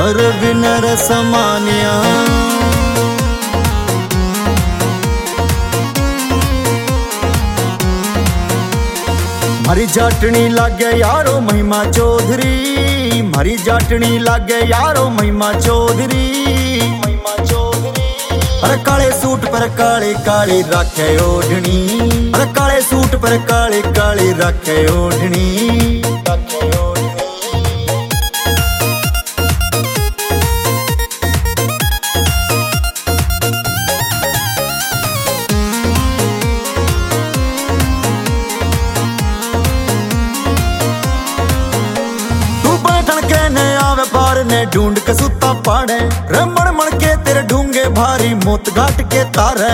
कर विनर समानिया। मारी जाटनी लागे यारो महिमा चौधरी, मारी जाटनी लागे यारो महिमा चौधरी। अरे काले सूट पर काली काली राखे ओढ़नी, अरे काले सूट पर काली काली राखे ओढ़नी। व्यापार ने ढूंढ के सुता पाड़े, रमण मण के तेरे ढूंगे भारी मोत घाट के तारे।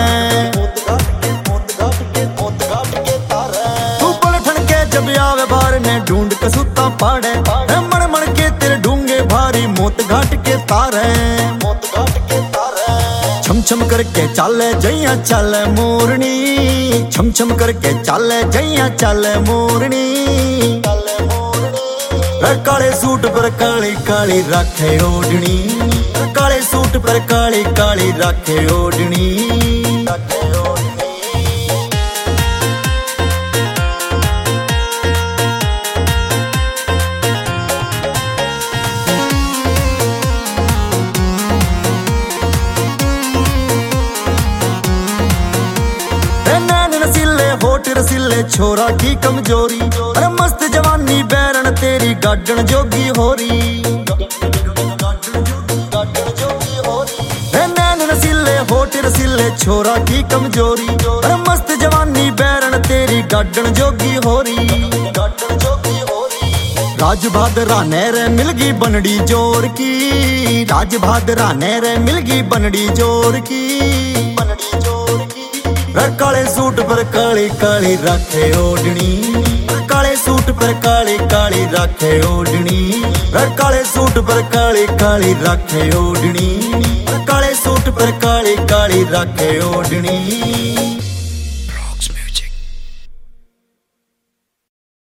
तू पलटन के जब आवे बार ने ढूंढ के सुता पाड़े, रमण मण के तेरे ढूंगे भारी मोत घाट के तारे। छम छम करके चाले जैया चाले मोरनी, छम छम करके चाले जैया चाले मोरनी। काले सूट पर काली काली राखे ओढ़नी, काले सूट पर काली काली राखे ओढ़नी। होठ रसीले छोरा की कमजोरी, अरे मस्त जवानी बैरन तेरी गाडन जोगी होरी। नैन रसीले होठ रसीले छोरा की कमजोरी, अरे मस्त जवानी बैरन तेरी गाडन जोगी होरी। राज भादरा नेरे मिलगी बनड़ी जोर की, राज भादरा नेरे मिलगी बनड़ी जोर की। काले सूट पर काली काली राखे ओढ़नी, काले सूट पर काली काली राखे ओढ़नी। काले सूट पर काली काली राखे ओढ़नी, काले सूट पर काली काली राखे ओढ़नी।